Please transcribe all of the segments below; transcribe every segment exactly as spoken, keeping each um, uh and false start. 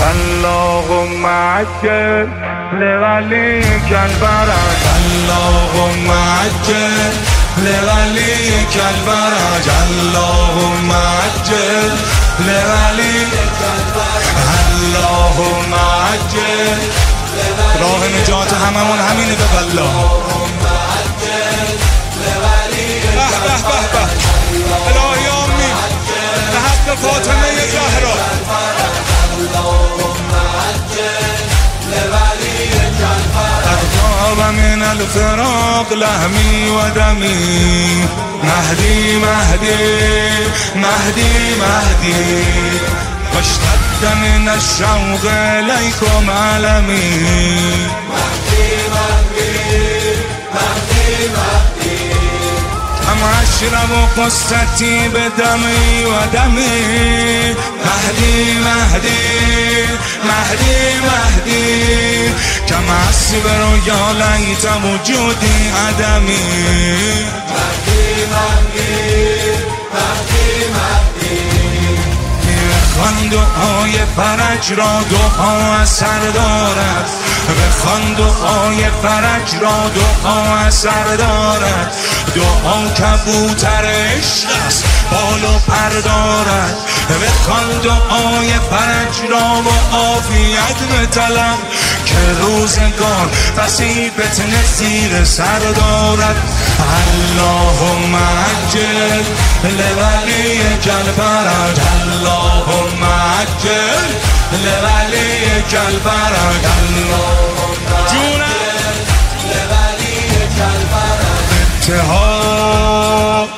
اللهم عجل لوليك الفرج اللهم عجل لوليك الفرج اللهم عجل لوليك الفرج اللهم عجل. راه نجات هممون همینه به والله. اللهم عجل لوليك الفرج به به به الهی آمین به حق فاطمه زهرا. اللهم عجل لوليك الفرج. اغتاب من الفراق لحمي ودمي مهدي مهدي مهدي مهدي واشتد من الشوق إليكم عالمي مهدي مهدي مهدي مهدي أم أشرب قصتي بدمي ودمي مهدي مهدي مهدي مهدي كما أصبر يا ليت وجودي عدمي مهدي مهدي مهدي مهدی. بخوان دعای فرج را دعا اثر دارد بخوان دعای فرج را دعا اثر دارد دعا کبوتر عشق است بال و پر دارد بخوان دعای فرج را و عافیت بطلب که روزگار بسی فتنه زیر سر دارد. اللهم عجل لوليك الفرج اللهم عجل لوليك الفرج اللهم عجل لوليك الفرج. اتحاد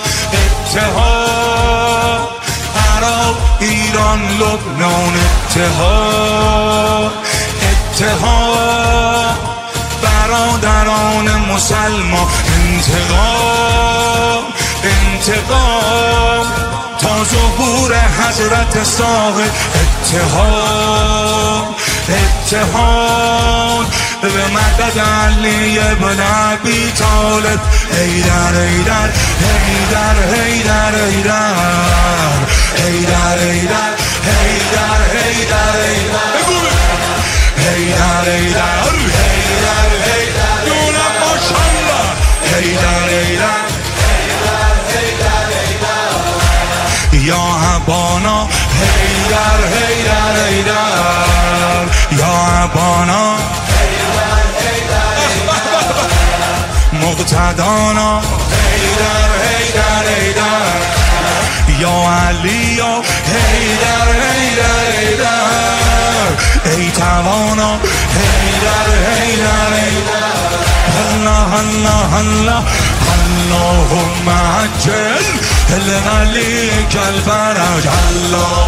اتحاد عراق ایران لبنان اتحاد اتحاد برادران مسلمان انتقام انتقام تا ظهور حضرت صاحب اتحاد اتحاد به مدد علی ابن ابی طالب. حیدر حیدر حیدر حیدر حیدر حیدر حیدر حیدر حیدر حیدر حیدر حیدر حیدر دونم ماشالله حیدر حیدر یا ابانا حیدر حیدر حیدر یا ابانا مقتدانا حیدر حیدر حیدر یا علی یا حیدر حیدر حیدر ای توانا حیدر حیدر حیدر. الله الله الله اللهم عجل لوليك الفرج الله